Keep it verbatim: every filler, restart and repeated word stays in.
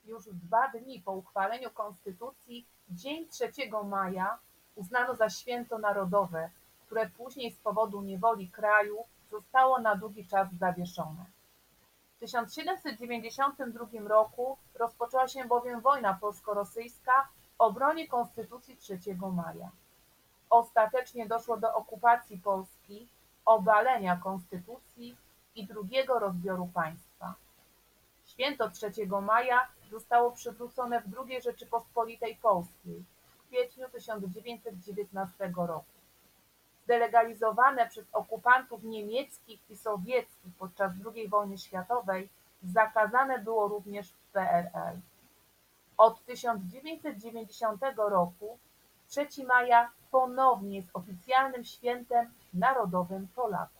Już dwa dni po uchwaleniu konstytucji dzień trzeciego maja uznano za święto narodowe, które później z powodu niewoli kraju zostało na długi czas zawieszone. W tysiąc siedemset dziewięćdziesiątym drugim roku rozpoczęła się bowiem wojna polsko-rosyjska w obronie konstytucji trzeciego maja. Ostatecznie doszło do okupacji Polski, obalenia konstytucji i drugiego rozbioru państwa. Święto trzeciego maja zostało przywrócone w drugiej Rzeczypospolitej Polskiej w kwietniu tysiąc dziewięćset dziewiętnastego roku. Zdelegalizowane przez okupantów niemieckich i sowieckich podczas drugiej wojny światowej zakazane było również w P R L. Od tysiąc dziewięćset dziewięćdziesiątego roku trzeciego maja ponownie jest oficjalnym świętem narodowym Polaków.